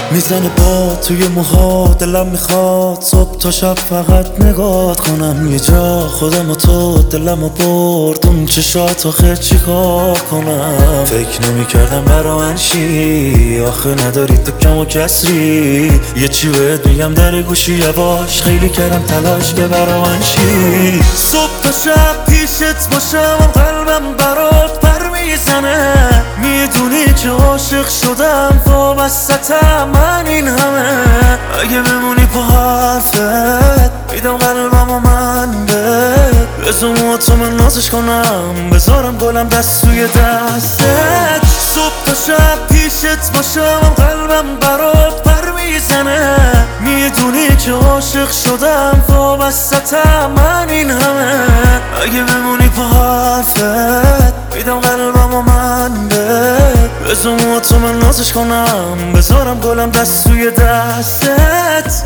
میزنه با توی موها، دلم میخواد صبح تا شب فقط نگات کنم. یه جا خودم و تو دلم و برد اون چشات، آخه چیکار کنم؟ فکر نمیکردم برا من شی، آخه نداری تو کم و کسری. یه چی بهت میگم در گوشی یواش، خیلی کردم تلاش که برا من شی. صبح تا شب پیشت باشم، قلبم برات پر میزنه. میدونی که عاشق شدم، وابستم من این همه. اگه بمونی پا حرفت، میدم قلبم و من بذار موهاتو من نازش کنم، بذارم گلم دست توی دستت. صبح تا شب پیشت باشم، قلبم برات پر میزنه. میدونی که عاشق شدم، وابستم من این همه. اگه بمونی پا حرفت، میدم قلبم و من بذار موهاتو من نازش کنم، بذارم گلم دست توی دستت.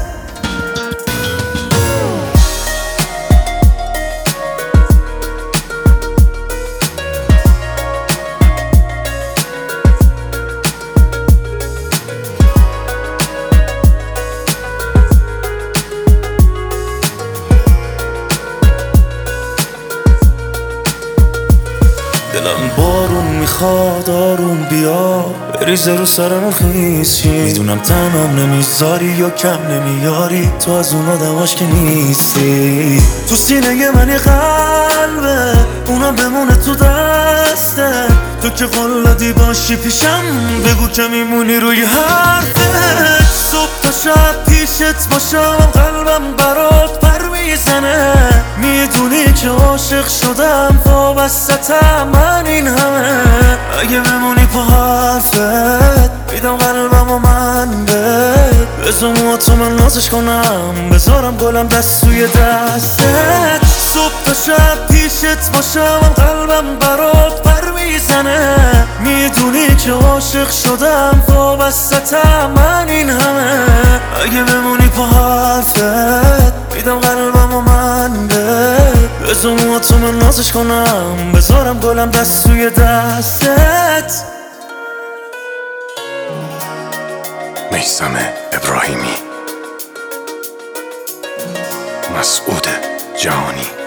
دلم بارون میخواد آروم بیا، بریزه رو سرم خیس شی. میدونم تنم نمیذاری یا کم نمیاری، تو از اون آدماش که نیستی. تو سینه من یه قلبه، اونم بمونه تو دسته. تو که قلدی باشی پیشم، بگو که میمونی روی حرفت. صبح تا شب پیشت باشم، قلبم برات پر میزنه. میدونی که عاشق شدم، وابستم من این همه. اگه بمونی پا حرفت، میدم قلبم و من بذار موهاتو من نازش کنم، بذارم گلم دست توی دستت. صبح تا شب پیشت باشم، قلبم برات پر میزنه. میدونی که عاشق شدم، وابستم من این همه. اگه بمونی پا حرفت، میدم قلبم و من بذار موهاتو من نازش کنم، بذارم گلم دست توی دستت. میثم ابراهیمی، مسعود جهانی.